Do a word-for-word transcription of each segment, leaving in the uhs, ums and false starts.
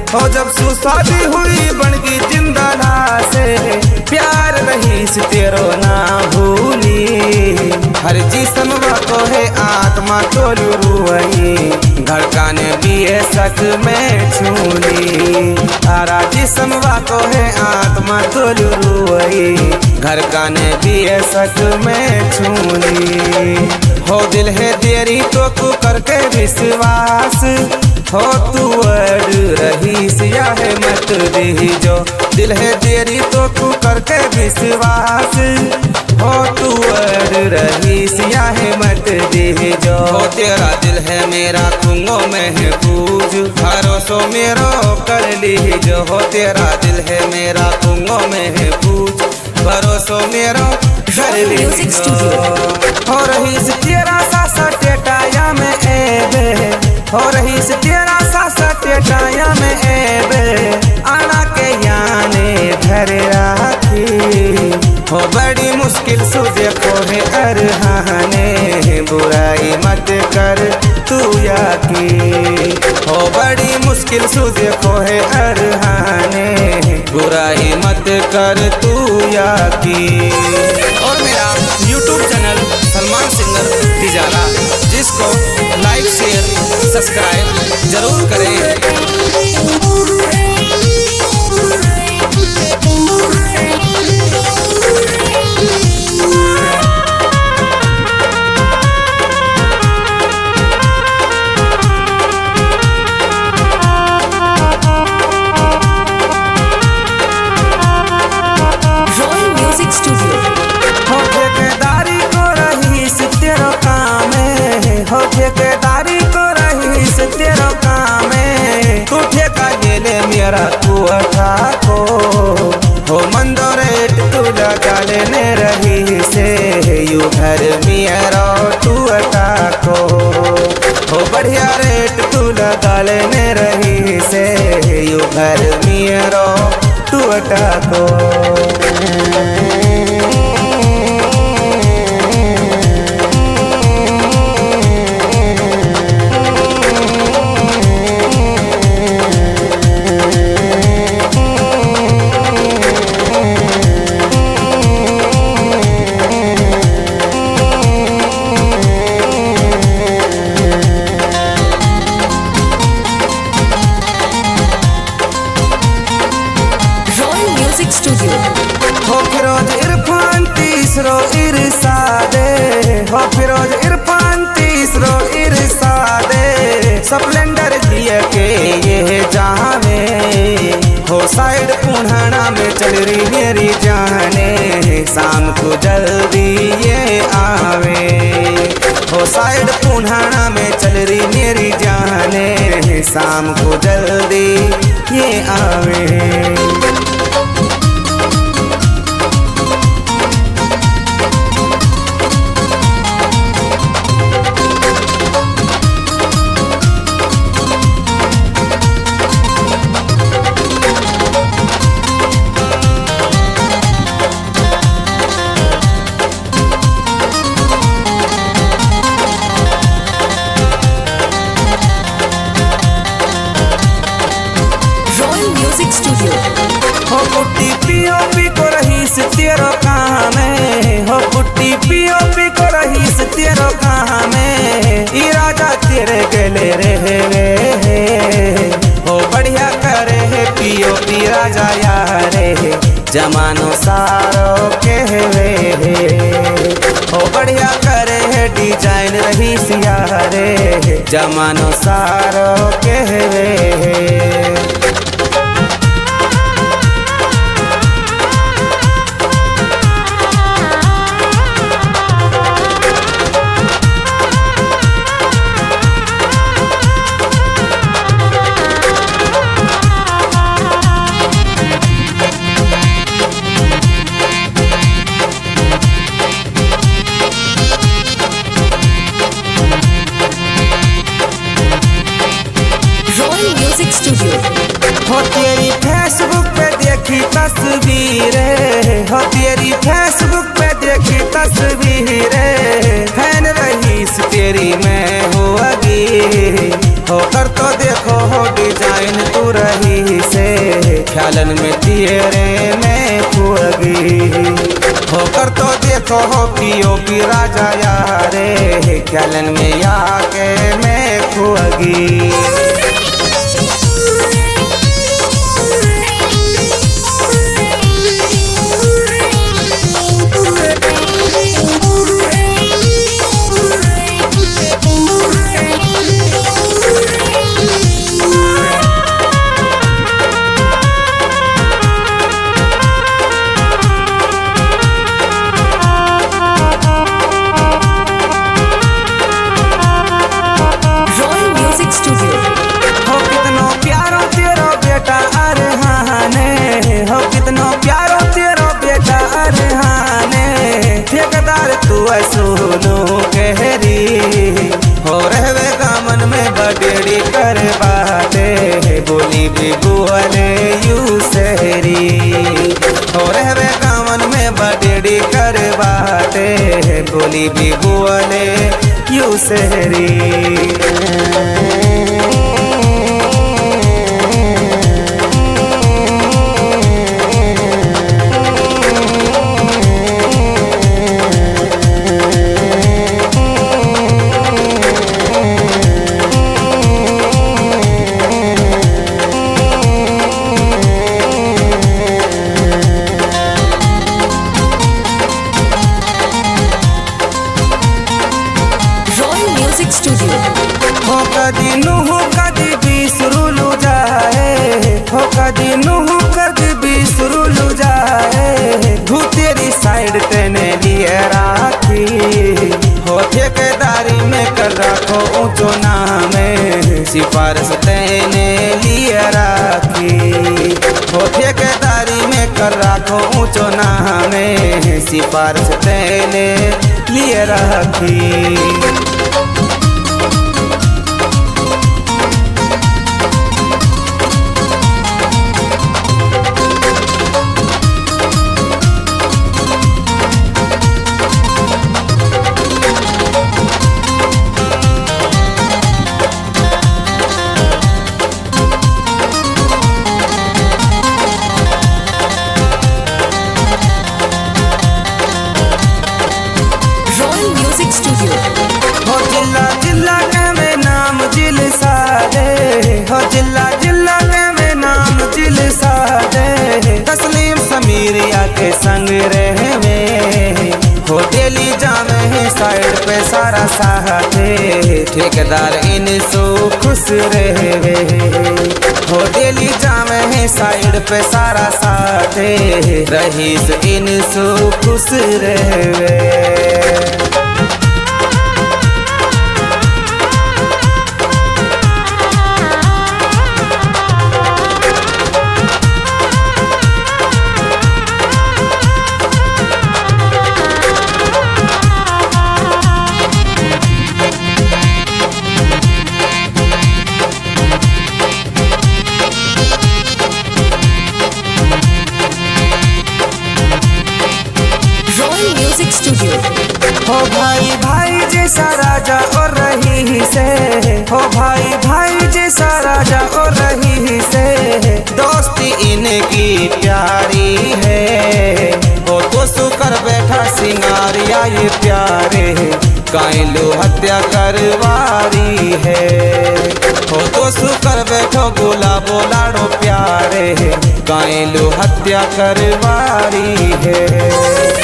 हो जब सुशादी हुई बनगी जिंदा लाशे, प्यार रहीस तेरो ना भूली। हर जिस्म को है आत्मा तोलू रुई, धड़कने भी है सच में छूली। तारा जिस्म को है आत्मा तोलू रुई, धड़कने भी है सच में छूली। हो दिल है तेरी तो तू करके विश्वास, हो तू अड़ रही सिया है मत दी जो। दिल है तेरी तो तू करके विश्वास, हो तू अड़ रही सिया है मत दी जो। हो तेरा दिल है मेरा कुंगो में है पूज, भरोसो मेरो कर ली जो। हो तेरा दिल है मेरा कुंगो में है पूज, भरोसो मेरो कर ली जो। हो रही से तेरा सासा टेटाया में एबे, हो रही से तेरा सासा टेटाया में एबे, आना के याने घर राखी। हो बड़ी मुश्किल से देखो है अरहाने, बुराई मत कर तू या की। हो बड़ी मुश्किल से देखो है अरहाने, बुराई मत कर तू या की। और मेरा YouTube channel Salman singer Tijara, जिसको लाइक शेयर सब्सक्राइब जरूर करें। हो ठेकेदारी को रहीस तेरो काम है, हो ठेकेदारी को रहीस तेरो काम है। तू ठेका ले ले मेरा तू अठा को, हो मंदो रेट तू लगा लेने रही से, यू घर मेरा तू अठा को। हो बढ़िया रेट तू लगा लेने रही से, यू घर मेरा तू अठा को। हो फिरोज इरफान तीसरो इरसादे, हो फिरोज इरफान तीसरो इरसादे, स्प्लेंडर दिए के ये जहाँ में। हो साइड पुन्हाना में चल रही मेरी जाने, शाम को जल्दी ये आवे। हो साइड पुन्हाना में चल रही मेरी जाने, शाम को जल्दी ये आवे। हो पुट्टी पीओपी को रहीस तेरो काम है, हो पुट्टी पीओपी को रहीस तेरो काम है। ई राजा तेरे गले रहे वे, हो बढ़िया करे है पीओपी राजा यारे, जमानो सारो कहवे। हो बढ़िया करे है डिजाइन रहीस यारे, जमानो सारो कहवे। हो तेरी फेसबुक पे देखी तस्वीरें, हो तेरी फेसबुक पे देखी तस्वीरें, फैन रहीस तेरी मैं हो अगी। हो कर तो देखो हो डिजाइन तू रही ख्यालन में तेरे में खुगी होकर तो देखो हो पियो की राजा यारे ख्यालन में आके मैं खुगी सुनो कहरी हो रहवे गामन में बडेड़ी कर बाते बोली भी बुअले यू सहरी हो रहवे गामन में बडेड़ी कर बाते बोली भी बुअले यू सहरी हो कदी नुहु कदी बिसरुलु जाए हो कदी नुहु कदी बिसरुलु जाए भूतेरी साइड तेने लिए राखी हो ठेकेदारी में कर रखो ऊंचो नामे सिफारिश तेने लिए राखी हो ठेकेदारी में कर रखो ऊंचो नामे सिफारिश तेने लिए राखी हो जिला जिला के में नाम जिल सादे हो जिला जिला के में नाम जिल सादे तस्लीम समीरिया के संग रहे में हो डेली जामे है साइड पे सारा साथे ठेकेदार इन सो खुश रहे हो डेली जामे है साइड पे सारा साथे रहीस इन सो खुश रहे हो भाई भाई जैसा राजा और रही से हो भाई भाई जैसा राजा और रही से दोस्ती इनकी प्यारी है हो तो सुकर बैठा सिंगारिया ये प्यारे कायलू हत्या करवारी है हो तो सुकर बैठो बोला बोलाड़ो प्यारे कायलू हत्या करवारी है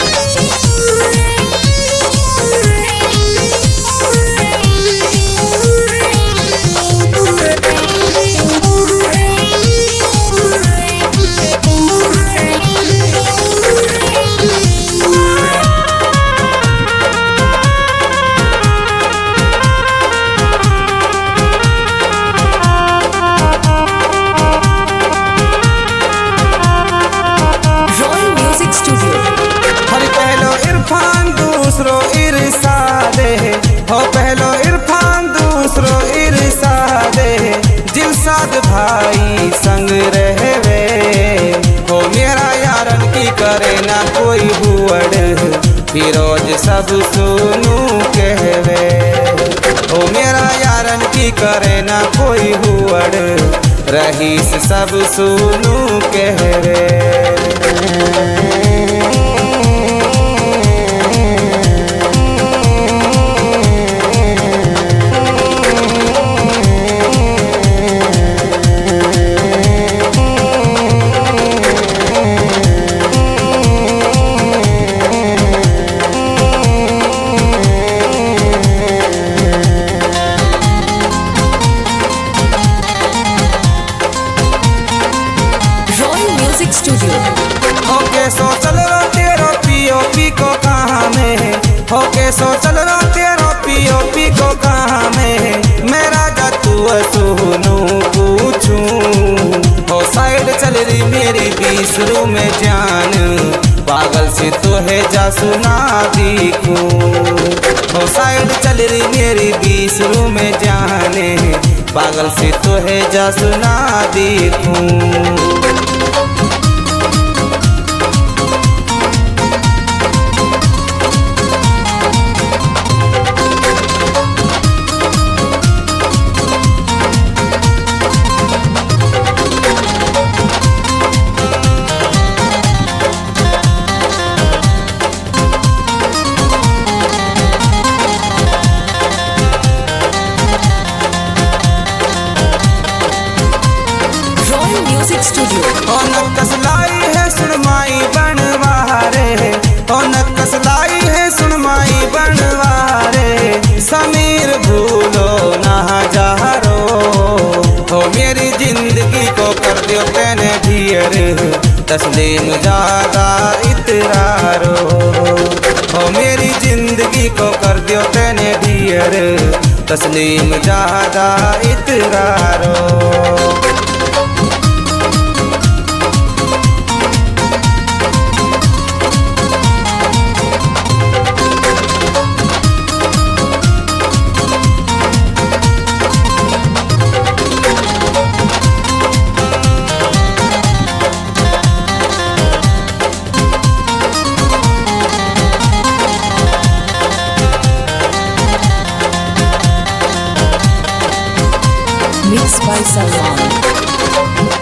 हो पहलो इरफान दूसरो इरसादे दिलसाद भाई संग रहवे हो मेरा यारन की करे ना कोई हुअड़ फिरोज सब सुनू कहवे हो मेरा यारन की करे ना कोई हुअड़ रहीस सब सुनू कह रे। स्टूडियो होके सोचल रो तेरो पियो पी को कहाँ में है, होके सोचल रो तेरो पियो पी को कहाँ में है, मेरा जा तू सुनू पूछूं। हो साइड चल रही मेरी बीस रू में जान, पागल से तो है जा सुना दिखूं। हो साइड चल रही मेरी बीस रू में जाने, पागल से तो है जा सुना दिखूं। स्टूडियो ओ नक्कस लाई है सुनमाई बनवारे, ओ नक्कस लाई है सुनमाई बनवारे, समीर भूलो ना जारो। हो मेरी जिंदगी को कर दियो तेने ढियर, तस्लीम ज्यादा इतरारो। हो मेरी जिंदगी को कर दियो तेने ढियर, तस्लीम ज्यादा इतरारो। Mixed by Salman।